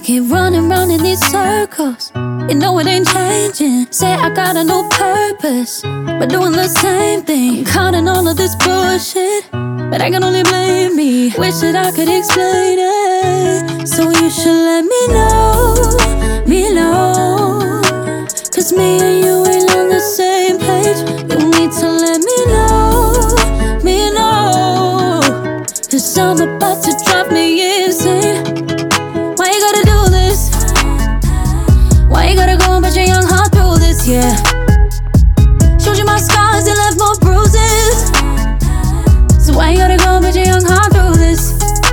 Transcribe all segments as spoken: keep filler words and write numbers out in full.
Keep running round in these circles, you know it ain't changing. Say I got a new purpose, but doing the same thing. I'm caught in all of this bullshit, but I can only blame me. Wish that I could explain it, so you should let me know, me know. Cause me and you ain't on the same page. You need to let me know, me know. Cause I'm about to drive me insane. Why you gotta do this? Why you gotta go and put your young heart through this, yeah? Showed you my scars and left more bruises. So why you gotta go and put your young heart through this?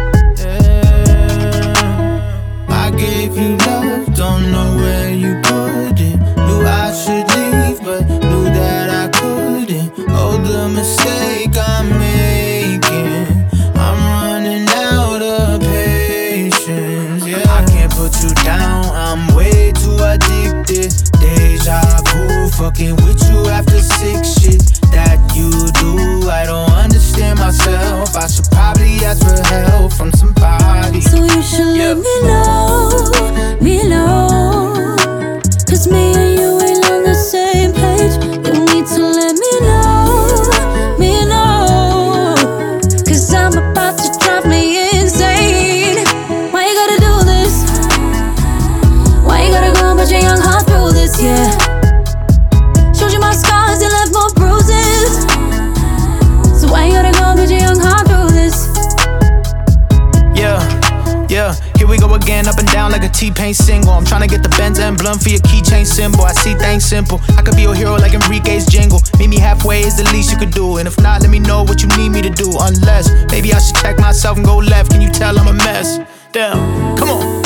Yeah, I gave you love, don't know where you put it. Knew I should leave, but knew that I couldn't. Oh, the mistake I'm making, I'm running out of patience. Yeah, I can't put you down, I'm way too addicted. Deja vu, fucking with you after six shit that you do. I don't understand myself, I should probably ask for help from somebody. So you should Yeah. let me know, me know. Cause me and you ain't on the same page. You need to let me know, me know. Cause I'm about to drive me insane. Why you gotta do this? Why you gotta go and put your young heart through this, yeah? Showed you my scars and left more bruises. So why you gotta go and put your young heart through this? Yeah, yeah, here we go again, up and down like a T-Pain single. I'm tryna get the Benz emblem for your keychain symbol. I see things simple, I could be your hero like Enrique's jingle. Meet me halfway is the least you could do, and if not, let me know what you need me to do. Unless, maybe I should check myself and go left. Can you tell I'm a mess? Damn, come on.